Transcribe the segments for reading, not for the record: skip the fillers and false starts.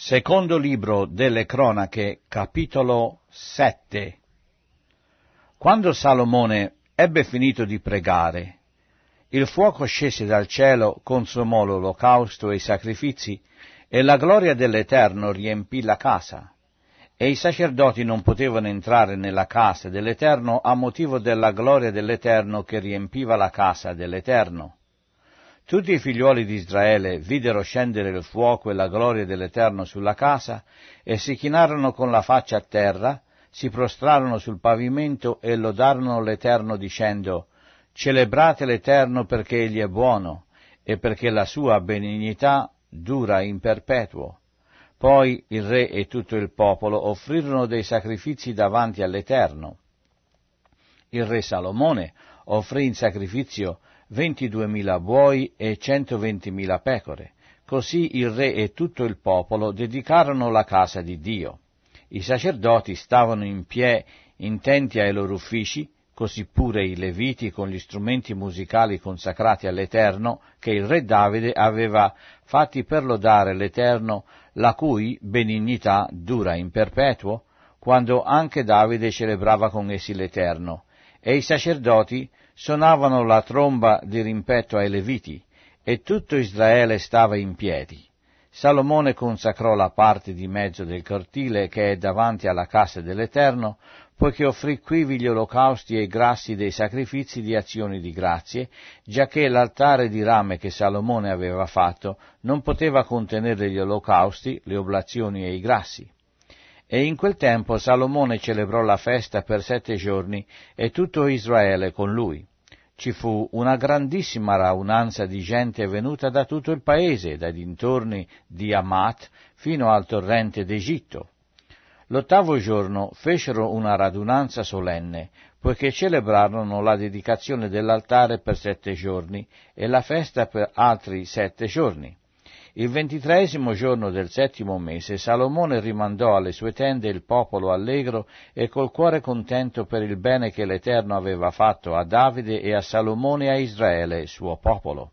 Secondo libro delle Cronache, capitolo 7. Quando Salomone ebbe finito di pregare, il fuoco scese dal cielo, consumò l'olocausto e i sacrifici, e la gloria dell'Eterno riempì la casa. E i sacerdoti non potevano entrare nella casa dell'Eterno a motivo della gloria dell'Eterno che riempiva la casa dell'Eterno. Tutti i figliuoli di Israele videro scendere il fuoco e la gloria dell'Eterno sulla casa, e si chinarono con la faccia a terra, si prostrarono sul pavimento e lodarono l'Eterno dicendo: «Celebrate l'Eterno perché Egli è buono, e perché la sua benignità dura in perpetuo». Poi il re e tutto il popolo offrirono dei sacrifici davanti all'Eterno. Il re Salomone offrì in sacrificio 22.000 buoi e 120.000 pecore. Così il re e tutto il popolo dedicarono la casa di Dio. I sacerdoti stavano in piedi intenti ai loro uffici, così pure i leviti con gli strumenti musicali consacrati all'Eterno, che il re Davide aveva fatti per lodare l'Eterno, la cui benignità dura in perpetuo, quando anche Davide celebrava con essi l'Eterno. E i sacerdoti suonavano la tromba di rimpetto ai leviti, e tutto Israele stava in piedi. Salomone consacrò la parte di mezzo del cortile che è davanti alla casa dell'Eterno, poiché offrì quivi gli olocausti e i grassi dei sacrifici di azioni di grazie, giacché l'altare di rame che Salomone aveva fatto non poteva contenere gli olocausti, le oblazioni e i grassi. E in quel tempo Salomone celebrò la festa per 7 giorni, e tutto Israele con lui. Ci fu una grandissima raunanza di gente venuta da tutto il paese, dai dintorni di Amat fino al torrente d'Egitto. L'8° giorno fecero una radunanza solenne, poiché celebrarono la dedicazione dell'altare per 7 giorni e la festa per altri 7 giorni. Il 23° giorno del 7° mese Salomone rimandò alle sue tende il popolo allegro e col cuore contento per il bene che l'Eterno aveva fatto a Davide e a Salomone e a Israele, suo popolo.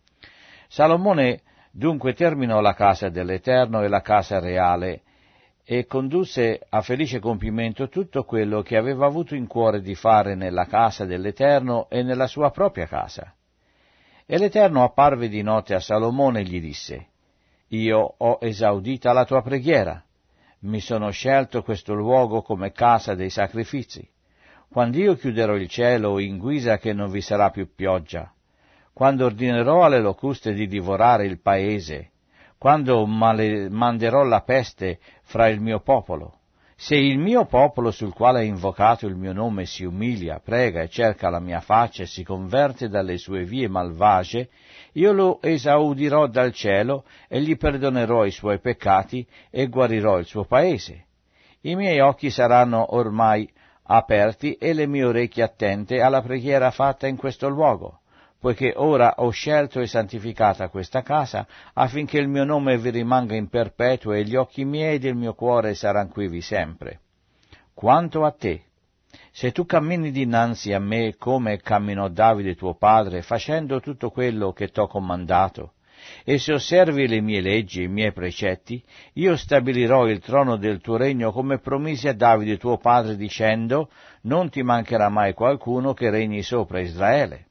Salomone dunque terminò la casa dell'Eterno e la casa reale, e condusse a felice compimento tutto quello che aveva avuto in cuore di fare nella casa dell'Eterno e nella sua propria casa. E l'Eterno apparve di notte a Salomone e gli disse: «Io ho esaudita la tua preghiera, mi sono scelto questo luogo come casa dei sacrifici. Quando io chiuderò il cielo in guisa che non vi sarà più pioggia, quando ordinerò alle locuste di divorare il paese, quando manderò la peste fra il mio popolo, se il mio popolo sul quale è invocato il mio nome si umilia, prega e cerca la mia faccia e si converte dalle sue vie malvagie, io lo esaudirò dal cielo e gli perdonerò i suoi peccati e guarirò il suo paese. I miei occhi saranno ormai aperti e le mie orecchie attente alla preghiera fatta in questo luogo, poiché ora ho scelto e santificata questa casa, affinché il mio nome vi rimanga in perpetuo e gli occhi miei ed il mio cuore saranno quivi sempre. Quanto a te, se tu cammini dinanzi a me come camminò Davide tuo padre, facendo tutto quello che t'ho comandato, e se osservi le mie leggi e i miei precetti, io stabilirò il trono del tuo regno come promisi a Davide tuo padre, dicendo: non ti mancherà mai qualcuno che regni sopra Israele.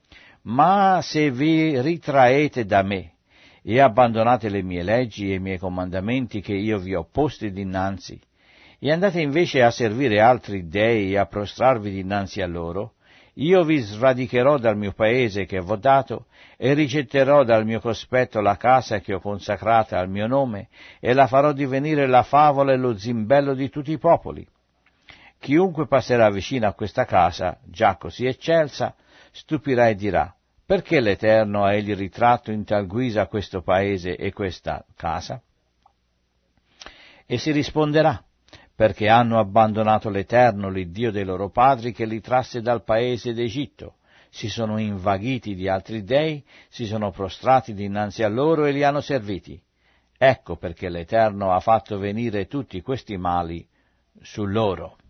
Ma se vi ritraete da me e abbandonate le mie leggi e i miei comandamenti che io vi ho posti dinanzi, e andate invece a servire altri dei e a prostrarvi dinanzi a loro, io vi sradicherò dal mio paese che v'ho dato e rigetterò dal mio cospetto la casa che ho consacrata al mio nome e la farò divenire la favola e lo zimbello di tutti i popoli. Chiunque passerà vicino a questa casa, già così eccelsa, stupirà e dirà: perché l'Eterno ha egli ritratto in tal guisa questo paese e questa casa? E si risponderà: perché hanno abbandonato l'Eterno, l'Iddio dei loro padri, che li trasse dal paese d'Egitto, si sono invaghiti di altri dei, si sono prostrati dinanzi a loro e li hanno serviti. Ecco perché l'Eterno ha fatto venire tutti questi mali su loro».